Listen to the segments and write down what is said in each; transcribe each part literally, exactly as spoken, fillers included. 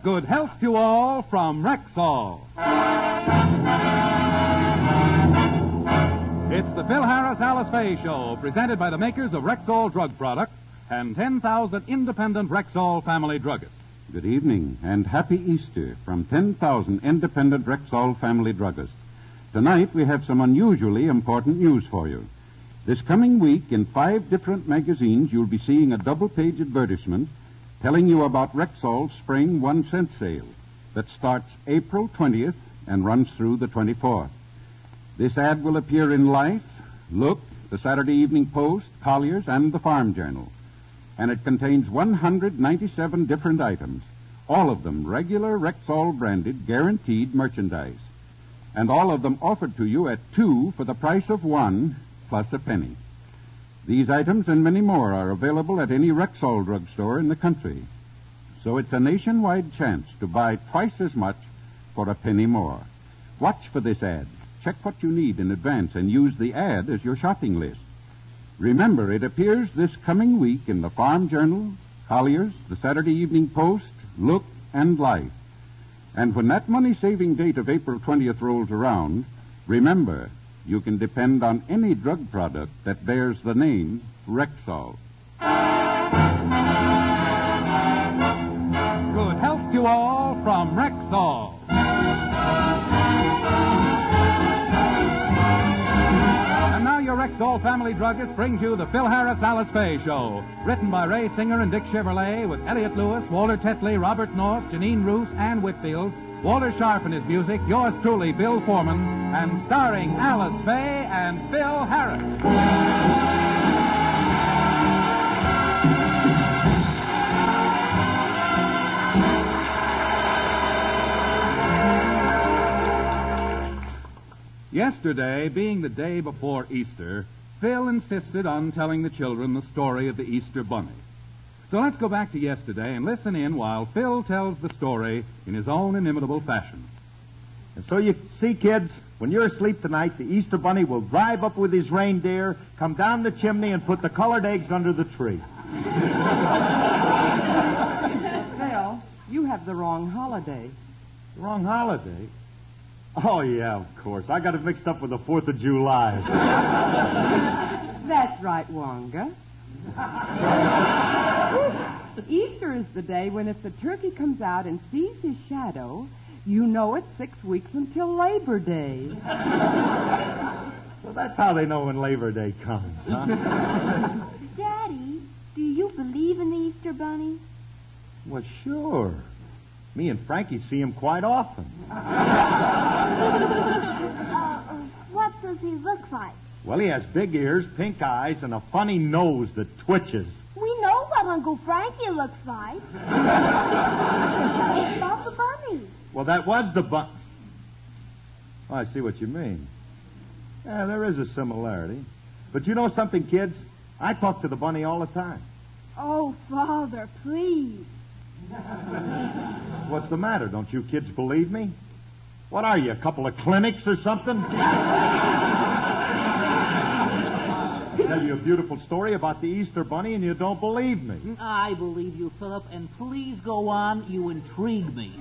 Good health to all from Rexall. It's the Phil Harris Alice Faye Show, presented by the makers of Rexall drug products and ten thousand independent Rexall family druggists. Good evening and happy Easter from ten thousand independent Rexall family druggists. Tonight we have some unusually important news for you. This coming week in five different magazines you'll be seeing a double-page advertisement telling you about Rexall's Spring One Cent Sale that starts April twentieth and runs through the twenty-fourth. This ad will appear in Life, Look, the Saturday Evening Post, Collier's, and the Farm Journal. And it contains one hundred ninety-seven different items, all of them regular Rexall branded, guaranteed merchandise. And all of them offered to you at two for the price of one, plus a penny. These items and many more are available at any Rexall drugstore in the country. So it's a nationwide chance to buy twice as much for a penny more. Watch for this ad. Check what you need in advance and use the ad as your shopping list. Remember, it appears this coming week in the Farm Journal, Collier's, the Saturday Evening Post, Look, and Life. And when that money-saving date of April twentieth rolls around, remember, you can depend on any drug product that bears the name Rexall. Good health to all from Rexall. And now your Rexall family druggist brings you the Phil Harris Alice Faye Show. Written by Ray Singer and Dick Chevrolet with Elliot Lewis, Walter Tetley, Robert North, Janine Roos, Ann Whitfield, Walter Sharp and his music, yours truly, Bill Foreman, and starring Alice Faye and Phil Harris. Yesterday, being the day before Easter, Phil insisted on telling the children the story of the Easter Bunny. So let's go back to yesterday and listen in while Phil tells the story in his own inimitable fashion. And so you see, kids, when you're asleep tonight, the Easter Bunny will drive up with his reindeer, come down the chimney, and put the colored eggs under the tree. Phil, you have the wrong holiday. Wrong holiday? Oh, yeah, of course. I got it mixed up with the fourth of July. That's right, Wonga. Easter is the day when if the turkey comes out and sees his shadow, you know it's six weeks until Labor Day. Well, that's how they know when Labor Day comes, huh? Daddy, do you believe in the Easter Bunny? Well, sure. Me and Frankie see him quite often. Uh, what does he look like? Well, he has big ears, pink eyes, and a funny nose that twitches. We know what Uncle Frankie looks like. It's about the bunny. Well, that was the bunny. Oh, I see what you mean. Yeah, there is a similarity. But you know something, kids? I talk to the bunny all the time. Oh, Father, please. What's the matter? Don't you kids believe me? What are you, a couple of clinics or something? Tell you a beautiful story about the Easter Bunny and you don't believe me. I believe you, Philip, and please go on. You intrigue me.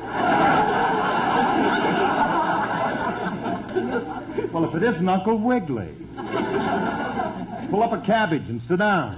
Well, if it isn't Uncle Wiggily. Pull up a cabbage and sit down.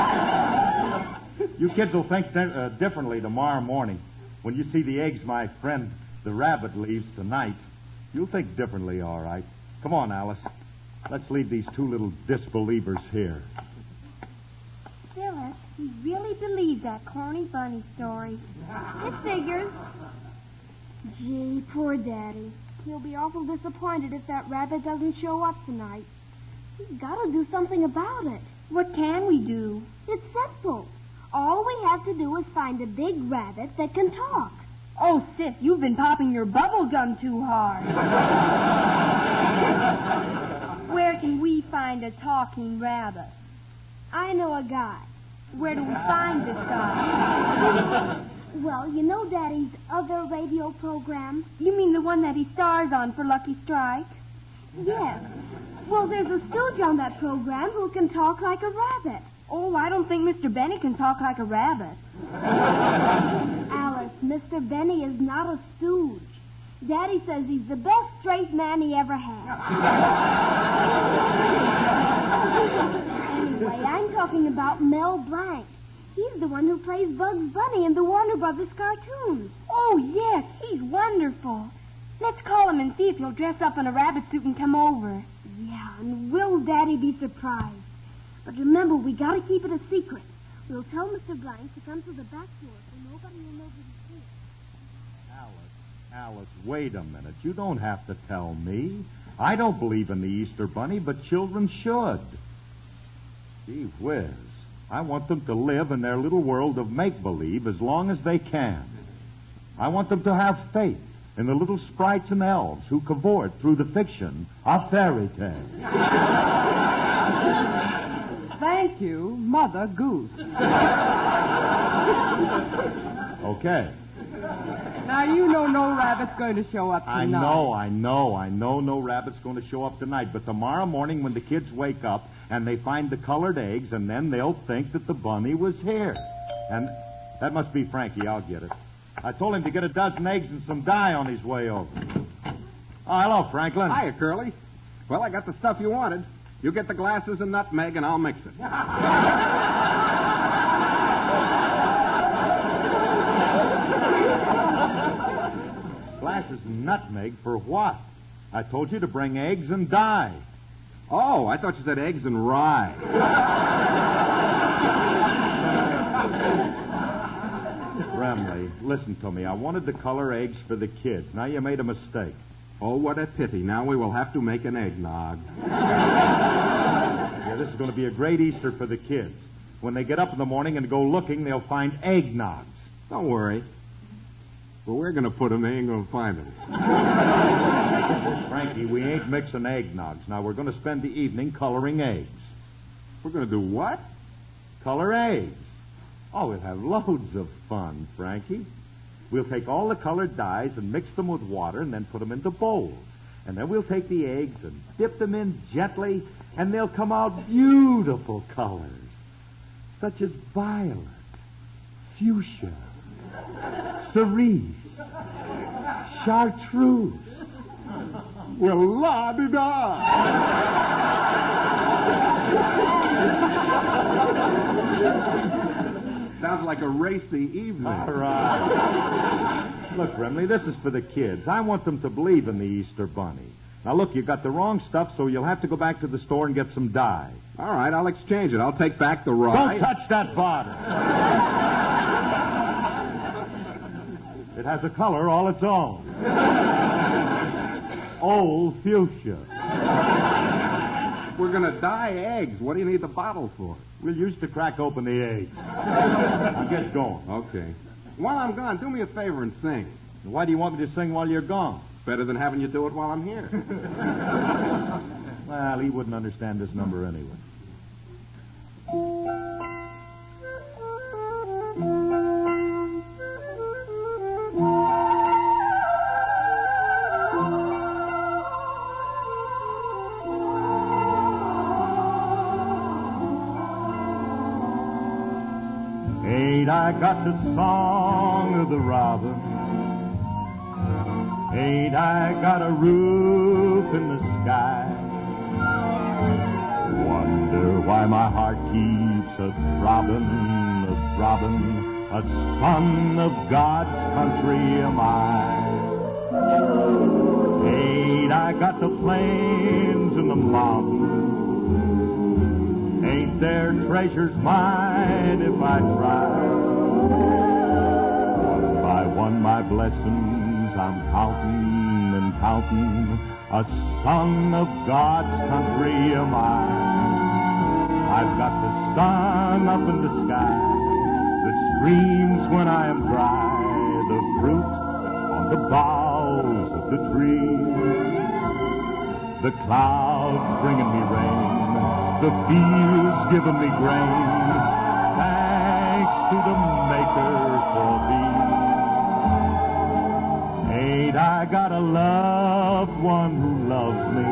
You kids will think di- uh, differently tomorrow morning. When you see the eggs my friend the rabbit leaves tonight, you'll think differently, all right. Come on, Alice. Let's leave these two little disbelievers here. Phyllis, he really believes that corny bunny story. It figures. Gee, poor Daddy. He'll be awful disappointed if that rabbit doesn't show up tonight. We've got to do something about it. What can we do? It's simple. All we have to do is find a big rabbit that can talk. Oh, Sis, you've been popping your bubble gum too hard. Where can we find a talking rabbit? I know a guy. Where do we find this guy? Well, you know Daddy's other radio program? You mean the one that he stars on for Lucky Strike? Yes. Well, there's a stooge on that program who can talk like a rabbit. Oh, I don't think Mister Benny can talk like a rabbit. Alice, Mister Mister Benny is not a stooge. Daddy says he's the best straight man he ever had. Anyway, I'm talking about Mel Blanc. He's the one who plays Bugs Bunny in the Warner Brothers cartoons. Oh, yes, he's wonderful. Let's call him and see if he'll dress up in a rabbit suit and come over. Yeah, and will Daddy be surprised? But remember, we gotta keep it a secret. We'll tell Mister Blanc to come to the back door so nobody will know that he's here. Alice, Alice, wait a minute. You don't have to tell me. I don't believe in the Easter Bunny, but children should. Gee whiz. I want them to live in their little world of make-believe as long as they can. I want them to have faith in the little sprites and elves who cavort through the fiction of fairy tales. Thank you, Mother Goose. Okay. Now, you know no rabbit's going to show up tonight. I know, I know, I know no rabbit's going to show up tonight. But tomorrow morning when the kids wake up and they find the colored eggs, and then they'll think that the bunny was here. And that must be Frankie. I'll get it. I told him to get a dozen eggs and some dye on his way over. Oh, hello, Franklin. Hiya, Curly. Well, I got the stuff you wanted. You get the glasses and nutmeg, and I'll mix it. Glasses and nutmeg for what? I told you to bring eggs and dye. Oh, I thought you said eggs and rye. Remley, listen to me. I wanted to color eggs for the kids. Now you made a mistake. Oh, what a pity. Now we will have to make an eggnog. Yeah, this is going to be a great Easter for the kids. When they get up in the morning and go looking, they'll find eggnogs. Don't worry. Well, we're going to put them. They ain't going to find them. Frankie, we ain't mixing eggnogs. Now, we're going to spend the evening coloring eggs. We're going to do what? Color eggs. Oh, we'll have loads of fun, Frankie. We'll take all the colored dyes and mix them with water and then put them into bowls. And then we'll take the eggs and dip them in gently, and they'll come out beautiful colors, such as violet, fuchsia, cerise, chartreuse. Well, la-di-da! Sounds like a racy evening. All right. Look, Remley, this is for the kids. I want them to believe in the Easter Bunny. Now, look, you got the wrong stuff, so you'll have to go back to the store and get some dye. All right, I'll exchange it. I'll take back the rye. Don't touch that bottle. It has a color all its own. Old fuchsia. We're going to dye eggs. What do you need the bottle for? We'll use to crack open the eggs. Now get going. Okay. While I'm gone, do me a favor and sing. Why do you want me to sing while you're gone? Better than having you do it while I'm here. Well, he wouldn't understand this number anyway. Ain't I got the song of the robin? Ain't I got a roof in the sky? Wonder why my heart keeps a throbbing, a throbbing. A son of God's country am I. Ain't I got the plains and the mountains? Ain't there treasures mine if I try? One by one my blessings I'm counting and counting. A son of God's country am I. I've got the sun up in the sky that streams when I am dry, the fruit on the boughs of the tree, the clouds bringing me rain, the fields giving me grain. Thanks to the Maker for thee. Ain't I got a loved one who loves me?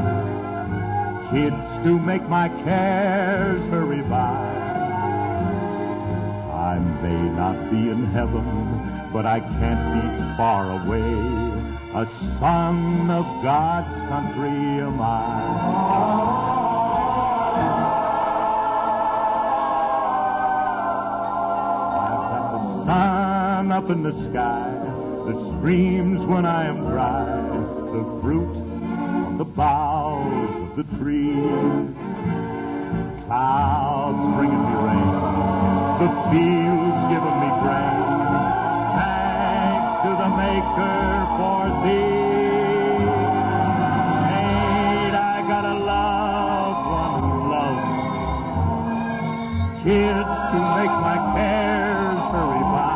Kids to make my cares hurry by. I may not be in heaven, but I can't be far away. A son of God's country am I. Sun up in the sky that streams when I am dry, the fruit on the boughs of the trees, clouds bringing me rain, the fields giving me grain, thanks to the Maker for thee. Ain't I got a loved one who loves kids to make my cares hurry by.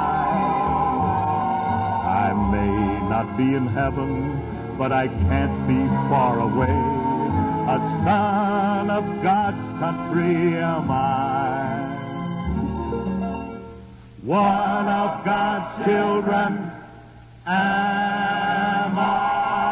I may not be in heaven, but I can't be far away. A son of God's country am I. One of God's children am I.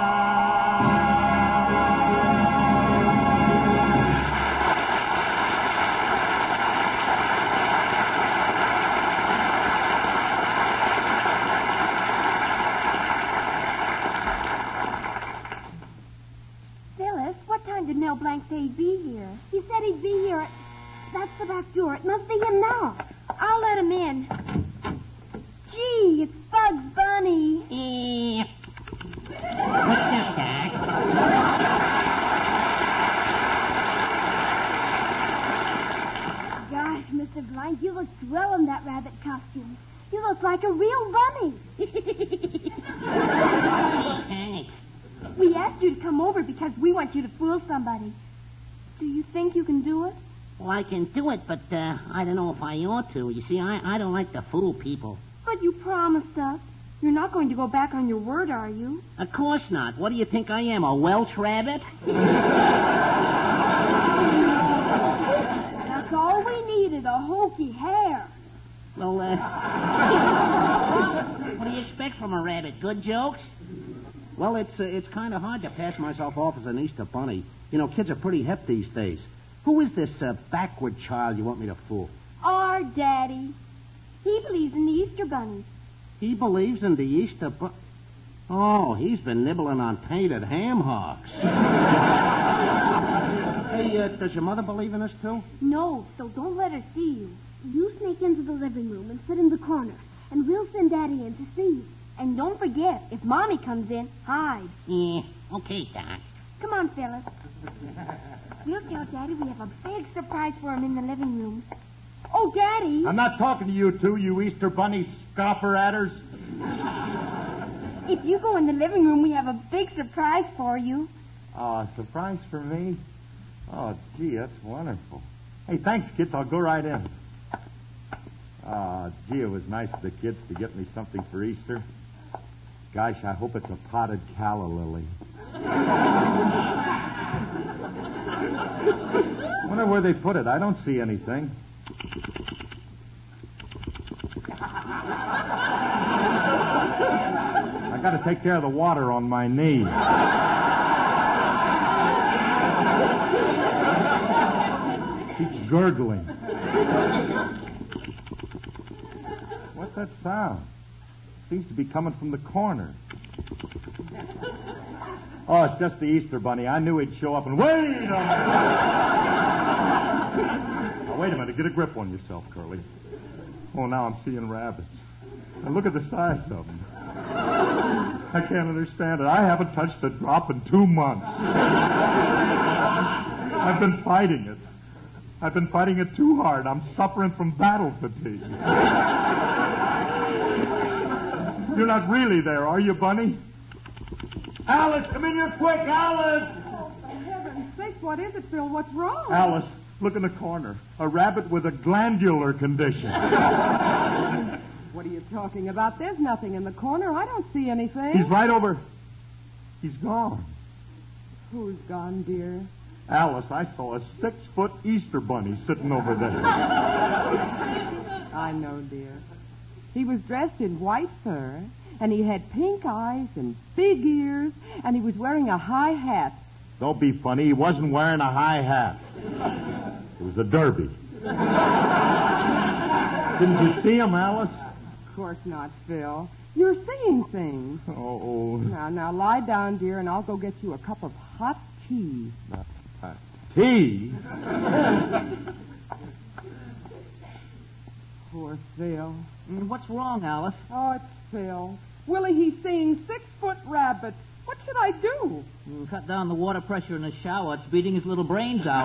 Mel Blanc say he'd be here. He said he'd be here. At... That's the back door. It must be him now. I'll let him in. Gee, it's Bugs Bunny. Eh. What's up, Doc? Gosh, Mister Blanc, you look swell in that rabbit costume. You look like a real bunny. Thanks. We asked you to come over because we want you to fool somebody. Do you think you can do it? Well, I can do it, but uh, I don't know if I ought to. You see, I, I don't like to fool people. But you promised us. You're not going to go back on your word, are you? Of course not. What do you think I am, a Welsh rabbit? That's all we needed, a hokey hair. Well, uh... what do you expect from a rabbit? Good jokes? Well, it's uh, it's kind of hard to pass myself off as an Easter bunny. You know, kids are pretty hip these days. Who is this uh, backward child you want me to fool? Our daddy. He believes in the Easter bunny. He believes in the Easter bunny? Oh, he's been nibbling on painted ham hocks. Hey, uh, does your mother believe in this, too? No, so don't let her see you. You sneak into the living room and sit in the corner, and we'll send Daddy in to see you. And don't forget, if Mommy comes in, hide. Yeah, okay, Doc. Come on, Phyllis. We'll tell Daddy we have a big surprise for him in the living room. Oh, Daddy! I'm not talking to you two, you Easter bunny scoffer-atters. If you go in the living room, we have a big surprise for you. Oh, a surprise for me? Oh, gee, that's wonderful. Hey, thanks, kids. I'll go right in. Ah, oh, gee, it was nice of the kids to get me something for Easter. Gosh, I hope it's a potted calla lily. Wonder where they put it. I don't see anything. I got to take care of the water on my knee. Keeps gurgling. What's that sound? Seems to be coming from the corner. Oh, it's just the Easter bunny. I knew he'd show up and... Wait a minute! Now, wait a minute. Get a grip on yourself, Curly. Oh, now I'm seeing rabbits. Now, look at the size of them. I can't understand it. I haven't touched a drop in two months. I've been fighting it. I've been fighting it too hard. I'm suffering from battle fatigue. You're not really there, are you, Bunny? Alice, come in here quick, Alice! Oh, for heaven's sake, what is it, Phil? What's wrong? Alice, look in the corner. A rabbit with a glandular condition. What are you talking about? There's nothing in the corner. I don't see anything. He's right over... He's gone. Who's gone, dear? Alice, I saw a six-foot Easter bunny sitting over there. I know, dear. He was dressed in white fur, and he had pink eyes and big ears, and he was wearing a high hat. Don't be funny. He wasn't wearing a high hat. It was a derby. Didn't you see him, Alice? Of course not, Phil. You're seeing things. Oh. Now, now, lie down, dear, and I'll go get you a cup of hot tea. Uh, tea? Poor Phil. Mm, What's wrong, Alice? Oh, it's Phil. Willie, he's seeing six-foot rabbits. What should I do? Mm, Cut down the water pressure in the shower. It's beating his little brains out.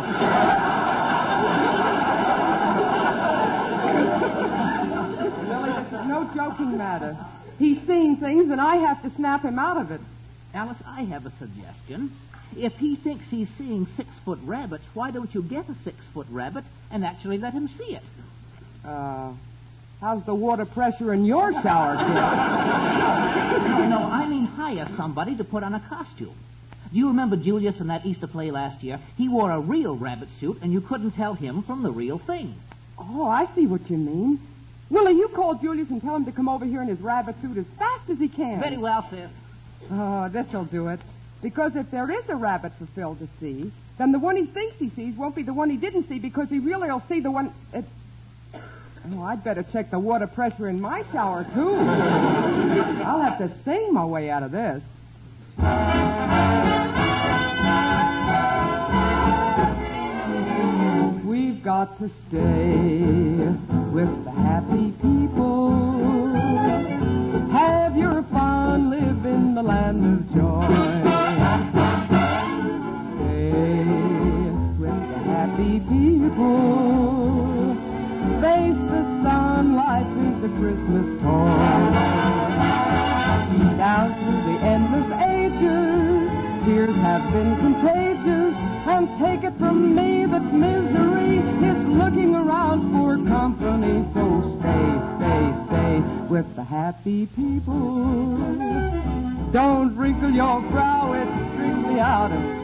Billy, this is no joking matter. He's seeing things, and I have to snap him out of it. Alice, I have a suggestion. If he thinks he's seeing six-foot rabbits, why don't you get a six-foot rabbit and actually let him see it? Uh, how's the water pressure in your shower, kid? No, no, I mean hire somebody to put on a costume. Do you remember Julius in that Easter play last year? He wore a real rabbit suit, and you couldn't tell him from the real thing. Oh, I see what you mean. Willie, you call Julius and tell him to come over here in his rabbit suit as fast as he can. Very well, sis. Oh, this'll do it. Because if there is a rabbit for Phil to see, then the one he thinks he sees won't be the one he didn't see because he really will see the one... It... Oh, I'd better check the water pressure in my shower, too. I'll have to sing my way out of this. We've got to stay with the happy people. Have your fun, live in the land of joy. Stay with the happy people. Face the sun, life is a Christmas toy. Down through the endless ages, tears have been contagious, and take it from me that misery is looking around for company. So stay, stay, stay with the happy people. Don't wrinkle your brow, it's strictly out of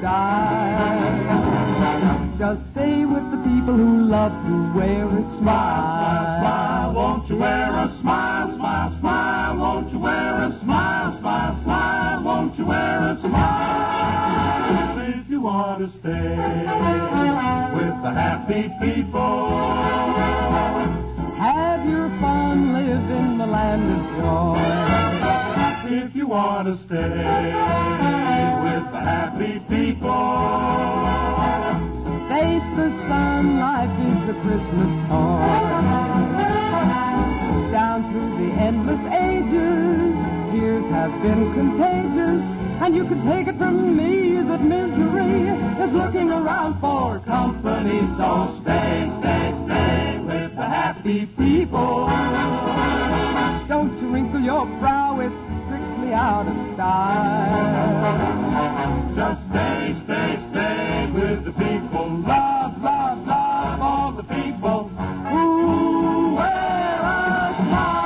style. Just stay with the people who love to wear a smile. Smile, smile, won't you wear a smile? Smile, smile, won't you wear a smile? Smile, smile, won't you wear a smile? If you want to stay with the happy people, have your fun, live in the land of joy. If you want to stay with the happy people, face the sun, life is a Christmas toy. Down through the endless ages, tears have been contagious, and you can take it from me that misery is looking around for company. so stay, stay, stay with the happy people. Don't you wrinkle your brow, it's strictly out of style. Just stay, stay, stay with the people. Love, love, love all the people who wear a smile.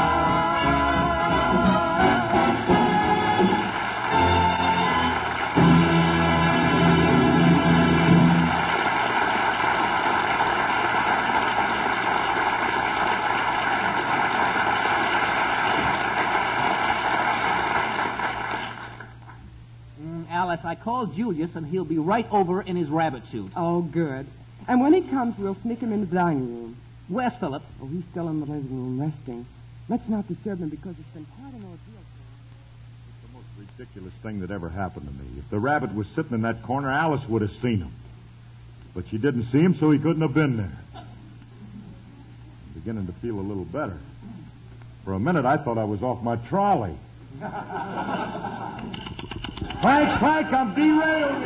Alice, I called Julius, and he'll be right over in his rabbit suit. Oh, good. And when he comes, we'll sneak him in the dining room. Where's Philip? Oh, he's still in the living room resting. Let's not disturb him because it's been quite an ordeal. It's the most ridiculous thing that ever happened to me. If the rabbit was sitting in that corner, Alice would have seen him. But she didn't see him, so he couldn't have been there. I'm beginning to feel a little better. For a minute, I thought I was off my trolley. Clank, clank, I'm derailed.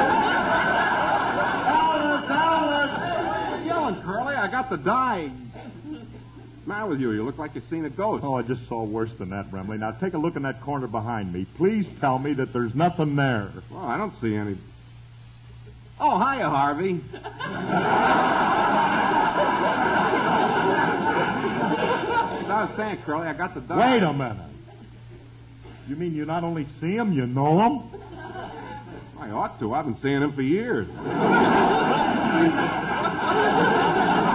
Alice, Alice! What are you yelling, Curly? I got the dye. What's the matter with you? You look like you've seen a ghost. Oh, I just saw worse than that, Remley. Now, take a look in that corner behind me. Please tell me that there's nothing there. Well, I don't see any. Oh, hiya, Harvey. As I was saying, Curly, I got the dye. Wait a minute. You mean you not only see him, you know him? I ought to. I've been seeing him for years.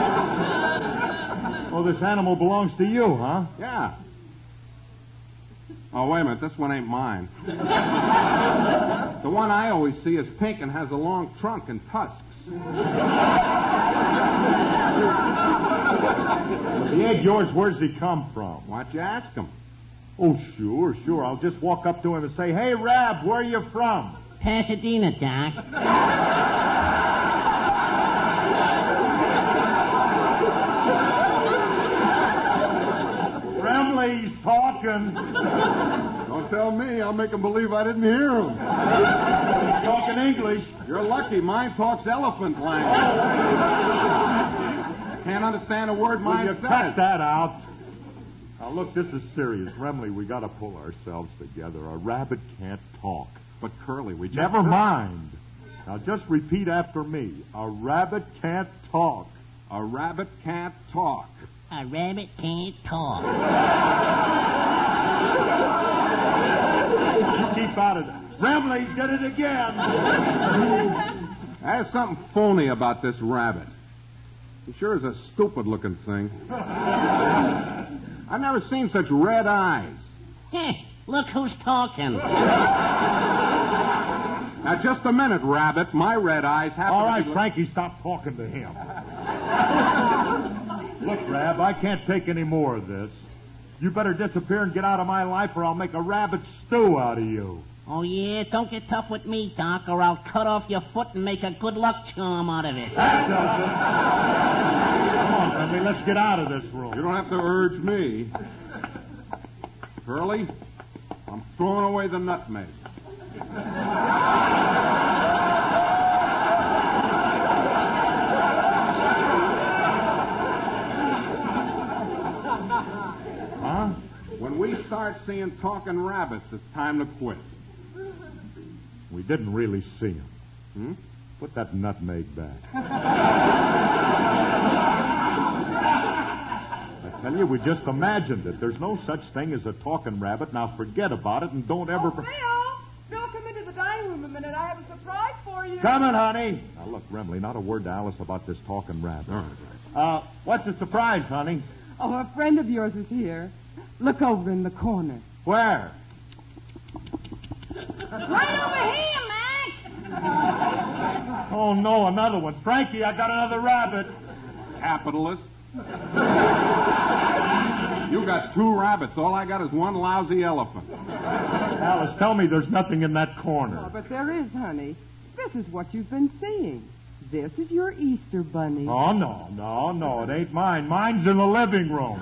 Oh, this animal belongs to you, huh? Yeah. Oh, wait a minute. This one ain't mine. The one I always see is pink and has a long trunk and tusks. The egg yours, where's he come from? Why don't you ask him? Oh, sure, sure. I'll just walk up to him and say, hey, Rab, where you from? Pasadena, Doc. Remley's talking. Don't tell me. I'll make him believe I didn't hear him. He's talking English. You're lucky. Mine talks elephant language. Can't understand a word Will mine you says. cut that out? Now, look, this is serious. Remley, we got to pull ourselves together. A rabbit can't talk. But, Curly, we just... Never mind. Now, just repeat after me. A rabbit can't talk. A rabbit can't talk. A rabbit can't talk. You keep out of it. Remley did it again. There's something phony about this rabbit. He sure is a stupid-looking thing. I've never seen such red eyes. Heh, look who's talking. Now, just a minute, Rabbit. My red eyes have All to right, be... Frankie, stop talking to him. Look, Rab, I can't take any more of this. You better disappear and get out of my life, or I'll make a rabbit stew out of you. Oh, yeah? Don't get tough with me, Doc, or I'll cut off your foot and make a good luck charm out of it. That does it. Come on, Remley, let's get out of this room. You don't have to urge me. Curly, I'm throwing away the nutmeg. Huh? When we start seeing talking rabbits, it's time to quit. We didn't really see him. Hmm? Put that nutmeg back. I tell you, we just imagined it. There's no such thing as a talking rabbit. Now forget about it and don't ever... Oh, Bill! Bill, come into the dining room a minute. I have a surprise for you. Coming, honey. Now, look, Remley, not a word to Alice about this talking rabbit. All right, Uh, what's the surprise, honey? Oh, a friend of yours is here. Look over in the corner. Where? Right over here, Mac. Oh, no, another one. Frankie, I got another rabbit. Capitalist. You got two rabbits. All I got is one lousy elephant. Alice, tell me there's nothing in that corner. Oh, but there is, honey. This is what you've been seeing. This is your Easter bunny. Oh, no, no, no, it ain't mine. Mine's in the living room.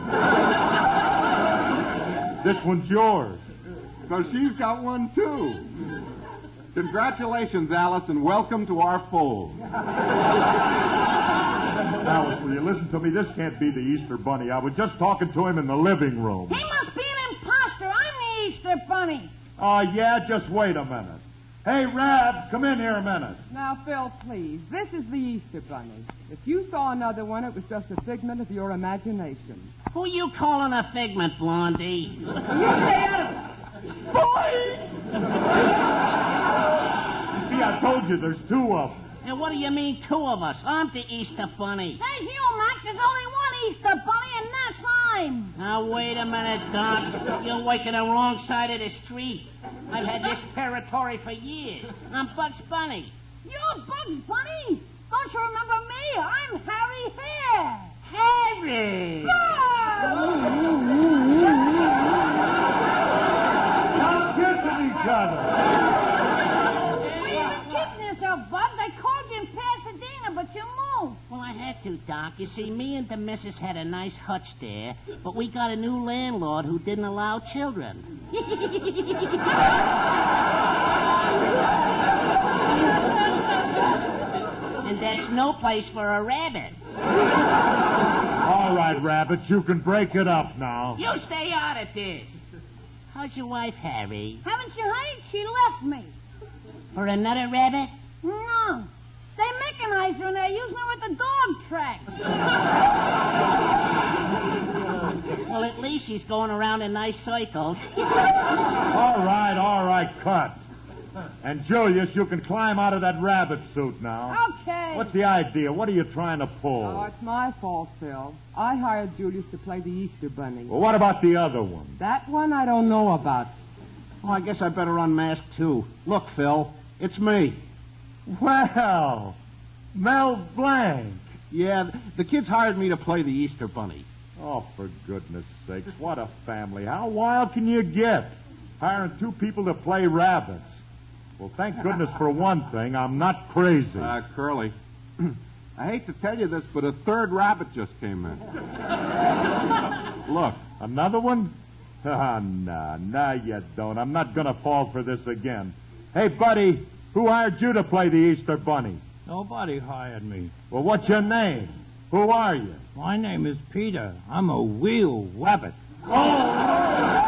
This one's yours. So she's got one, too. Congratulations, Alice, and welcome to our fold. Alice, will you listen to me? This can't be the Easter bunny. I was just talking to him in the living room. He must be an imposter. I'm the Easter bunny. Oh, yeah? Just wait a minute. Hey, Rab, come in here a minute. Now, Phil, please. This is the Easter bunny. If you saw another one, it was just a figment of your imagination. Who you calling a figment, Blondie? You stay out of it. Boy! You see, I told you there's two of them. And what do you mean, two of us? I'm the Easter bunny. Says you, Mac. There's only one Easter bunny, and that's I'm. Now, wait a minute, Doc. You're waking the wrong side of the street. I've had this territory for years. I'm Bugs Bunny. You're Bugs Bunny? Don't you remember me? I'm Harry Hare. Harry! Stop kissing each other. Well, you've been kidding yourself, Bugs. I called you in Pasadena, but you moved. Well, I had to, Doc. You see, me and the missus had a nice hutch there, but we got a new landlord who didn't allow children. And that's no place for a rabbit. All right, Rabbit, you can break it up now. You stay out of this. How's your wife, Harry? Haven't you heard? She left me. For another rabbit? No. They mechanize her and they're using her at the dog track. Well, at least she's going around in nice circles. All right, all right, cut. And Julius, you can climb out of that rabbit suit now. Okay. What's the idea? What are you trying to pull? Oh, it's my fault, Phil. I hired Julius to play the Easter Bunny. Well, what about the other one? That one I don't know about. Oh, I guess I better unmask, too. Look, Phil, it's me. Well, Mel Blanc. Yeah, the kids hired me to play the Easter Bunny. Oh, for goodness sakes, what a family. How wild can you get? Hiring two people to play rabbits. Well, thank goodness for one thing, I'm not crazy. Uh, Curly, I hate to tell you this, but a third rabbit just came in. Look, another one? Ah, nah, nah, you don't. I'm not going to fall for this again. Hey, buddy, who hired you to play the Easter Bunny? Nobody hired me. Well, what's your name? Who are you? My name is Peter. I'm a real rabbit. Oh!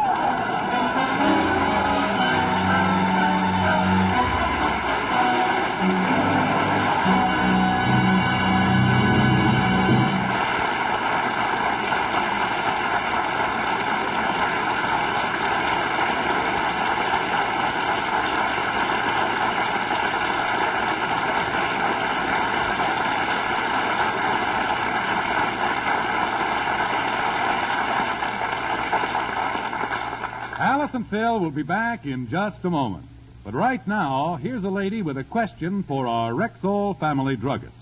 Alice and Phil will be back in just a moment. But right now, here's a lady with a question for our Rexall family druggist.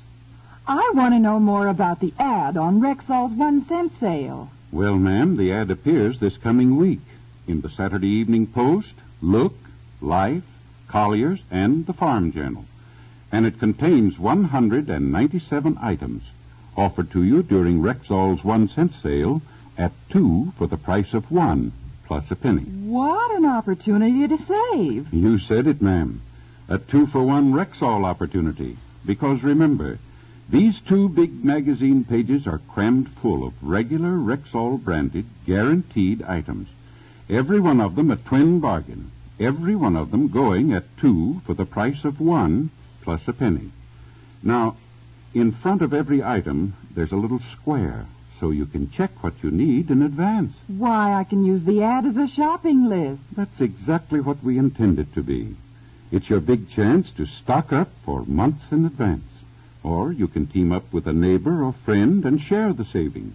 I want to know more about the ad on Rexall's one-cent sale. Well, ma'am, the ad appears this coming week in the Saturday Evening Post, Look, Life, Collier's, and the Farm Journal. And it contains one hundred ninety-seven items offered to you during Rexall's one-cent sale at two for the price of one, plus a penny. What an opportunity to save. You said it, ma'am. A two-for-one Rexall opportunity. Because remember, these two big magazine pages are crammed full of regular Rexall-branded, guaranteed items. Every one of them a twin bargain. Every one of them going at two for the price of one, plus a penny. Now, in front of every item, there's a little square, so you can check what you need in advance. Why, I can use the ad as a shopping list. That's exactly what we intend it to be. It's your big chance to stock up for months in advance. Or you can team up with a neighbor or friend and share the savings.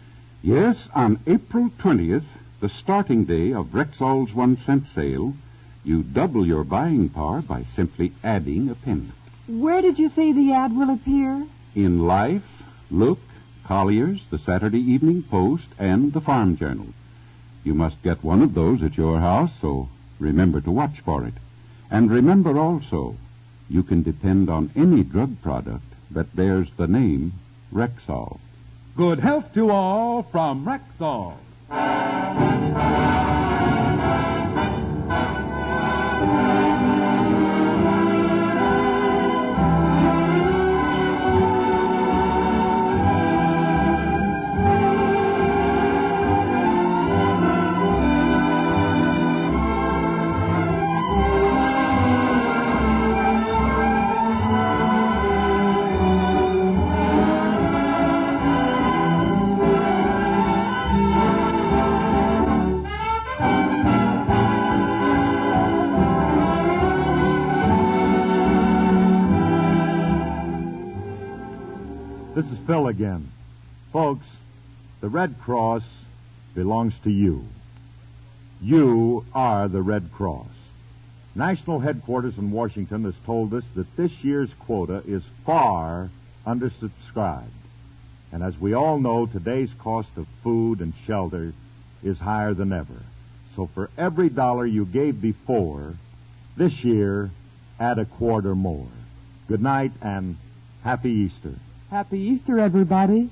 Yes, on April twentieth, the starting day of Rexall's one-cent sale, you double your buying power by simply adding a penny. Where did you say the ad will appear? In Life, Look, Collier's, the Saturday Evening Post, and the Farm Journal. You must get one of those at your house, so remember to watch for it. And remember also, you can depend on any drug product that bears the name Rexall. Good health to all from Rexall. This is Phil again. Folks, the Red Cross belongs to you. You are the Red Cross. National headquarters in Washington has told us that this year's quota is far undersubscribed. And as we all know, today's cost of food and shelter is higher than ever. So for every dollar you gave before, this year, add a quarter more. Good night and happy Easter. Happy Easter, everybody.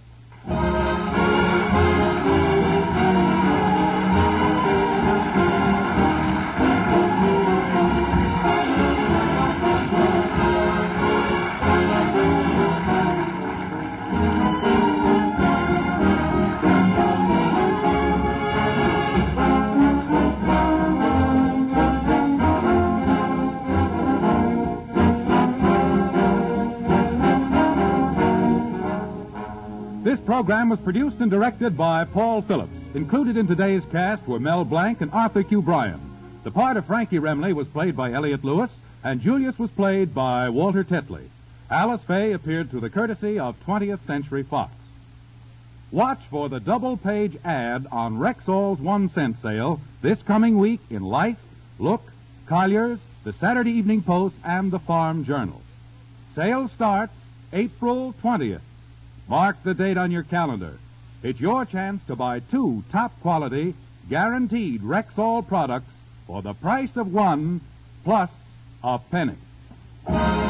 This program was produced and directed by Paul Phillips. Included in today's cast were Mel Blanc and Arthur Q. Bryan. The part of Frankie Remley was played by Elliot Lewis, and Julius was played by Walter Tetley. Alice Faye appeared through the courtesy of twentieth Century Fox. Watch for the double-page ad on Rexall's one-cent sale this coming week in Life, Look, Collier's, the Saturday Evening Post, and the Farm Journal. Sale starts April twentieth. Mark the date on your calendar. It's your chance to buy two top-quality, guaranteed Rexall products for the price of one plus a penny.